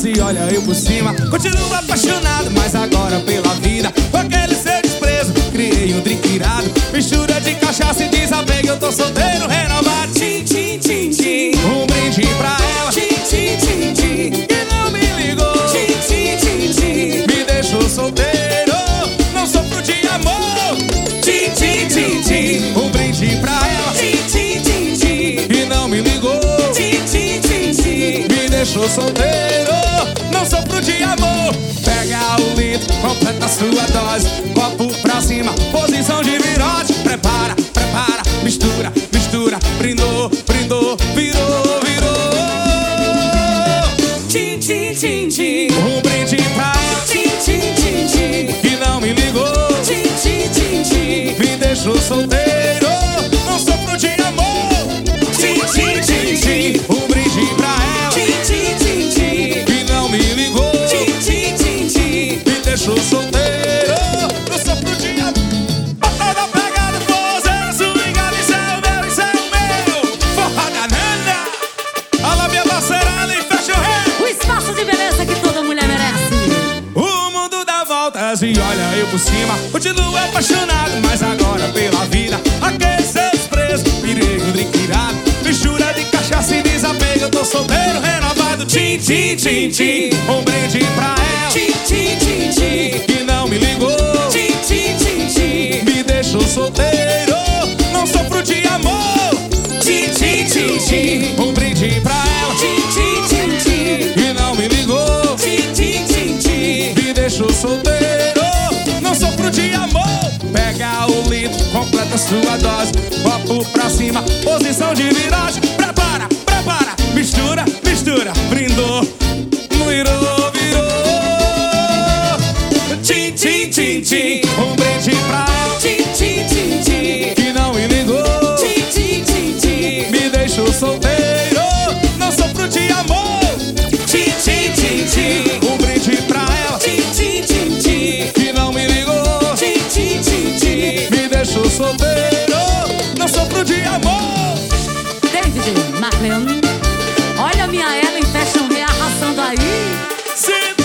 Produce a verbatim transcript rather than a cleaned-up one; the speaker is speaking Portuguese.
voltas e olha eu por cima. Continuo apaixonado, mas agora pela vida. Com aquele seu desprezo, criei um drink irado. Mistura de cachaça e desapego, eu tô solteiro, renovado. Tchim, tchim, tchim, tchim. Um brinde pra ela. Tchim, tchim, tchim, tchim. Que não me ligou. Tchim, tchim, tchim, tchim. Me deixou solteiro, não sofro de amor. Tchim, tchim, tchim, tchim. Um brinde pra ela. Tchim, tchim, tchim, tchim. Que não me ligou. Tchim, tchim, tchim, tchim. Me deixou solteiro, não sofro de amor. Pega o litro, completa a sua dose. Copo pra cima, posição de virote. Prepara, prepara, mistura, mistura. Brindou, brindou, virou, virou. Tchim, tchim, tchim, tchim. Um brinde pra ela. Tchim, tchim, tchim, tchim. Que não me ligou. Tchim, tchim, tchim, tchim. Me deixou solteiro, não sofro de amor. Tchim, tchim, tchim, tchim. Um brinde pra ela. Tchim, tchim, tchim, tchim. Que não me ligou. Tchim, tchim, tchim, tchim. Me deixou solteiro, não sofro de amor. Bota na pegada, forrozeira, swingada, isso é o meu, isso é o meu. Forró da Nana. Alô, minha parceira, ali, fecha o rei. O espaço de beleza que toda mulher merece. O mundo dá voltas e olha eu por cima. Continuo apaixonado, mas agora pela vida. Aquele seu desprezo, pirei um drink irado. Mistura de cachaça e desapego, eu tô solteiro, renovado. Tchim, tchim, tchim, tchim. Um brinde pra ela. Tchim, tchim, tchim, tchim. Que não me ligou. Tchim, tchim, tchim, tchim. Me deixou solteiro, não sofro de amor. Tchim, tchim, tchim, tchim. Um brinde pra ela. Tchim, tchim, tchim, tchim. Que não me ligou. Tchim, tchim, tchim, tchim. Me deixou solteiro, não sofro de amor. Pega o litro, completa sua dose. Copo pra cima, posição de viragem. Prepara, prepara, mistura, mistura. Brindou, virou, virou. Tchim, tchim, tchim, tchim. Um brinde pra ela. Tchim, tchim, tchim, tchim. Que não me ligou. Tchim, tchim, tchim, tchim. Me deixou solteiro, não sofro de amor. Tchim, tchim, tchim, tchim. Um brinde pra ela. Tchim, tchim, tchim, tchim. Que não me ligou. Tchim, tchim, tchim, tchim. Me deixou solteiro, não sofro de amor. David Maclean. Olha a minha Ellen Fashion rearrasando aí. Sim.